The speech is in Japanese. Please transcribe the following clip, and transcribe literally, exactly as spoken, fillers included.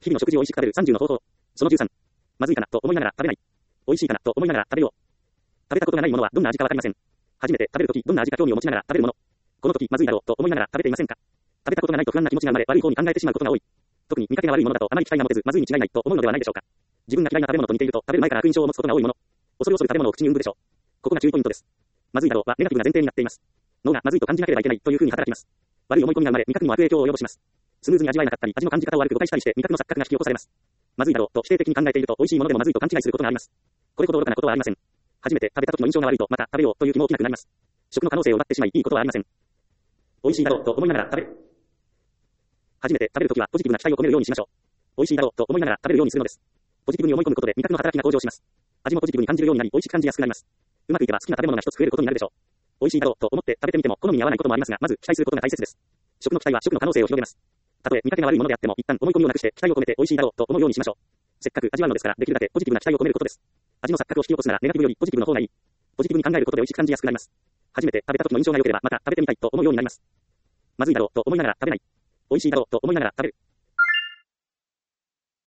日々の食事を美味しく食べるさんじゅうの方法。そのじゅうさん。まずいかなと思いながら食べない。美味しいかなと思いながら食べよう。食べたことがないものはどんな味かわかりません。初めて食べるときどんな味か興味を持ちながら食べるもの。この時まずいだろうと思いながら食べていませんか。食べたことがないと不安な気持ちが生まれ悪い方に考えてしまうことが多い。特に見かけが悪いものだとあまり期待が持てずまずいに違いないと思うのではないでしょうか。自分が嫌いな食べ物と似ていると食べる前から悪印象を持つことが多いもの。恐る恐る食べ物を口に生むでしょう。ここが注意ポイントです。まずいだろうはネガティブな前提になっています。脳がまずいと感じなければいけないという風に働きます。悪い思い込みが生まれ味覚にも悪影響を及ぼします。スムーズに味わえなかったり味の感じ方を悪く誤解したりして味覚の錯覚が引き起こされます。まずいだろうと否定的に考えていると美味しいものでもまずいと勘違いすることがあります。これほど愚かなことはありません。初めて食べた時の印象が悪いとまた食べようという気も起きなくなります。食の可能性を奪ってしまいいいことはありません。美味しいだろうと思いながら食べる。初めて食べるときはポジティブな期待を込めるようにしましょう。美味しいだろうと思いながら食べるようにするのです。ポジティブに思い込むことで味覚の働きが向上します。味もポジティブに感じるようになり美味しく感じやすくなります。うまくいけば好きな食べ物が一つ増えることになるでしょう。美味しいだろうと思って食べてみても好みに合わないこともありますが、まず期待することが大切です。食の期待は食の可能性を広げます。たとえ見かけが悪いものであっても一旦思い込みをなくして期待を込めて美味しいだろうと思うようにしましょう。せっかく味わうのですからできるだけポジティブな期待を込めることです。味の錯覚を引き起こすならネガティブよりポジティブの方がいい。ポジティブに考えることで美味しく感じやすくなります。初めて食べた時の印象が良ければまた食べてみたいと思うようになります。まずいだろうと思いながら食べない。美味しいだろうと思いながら食べる。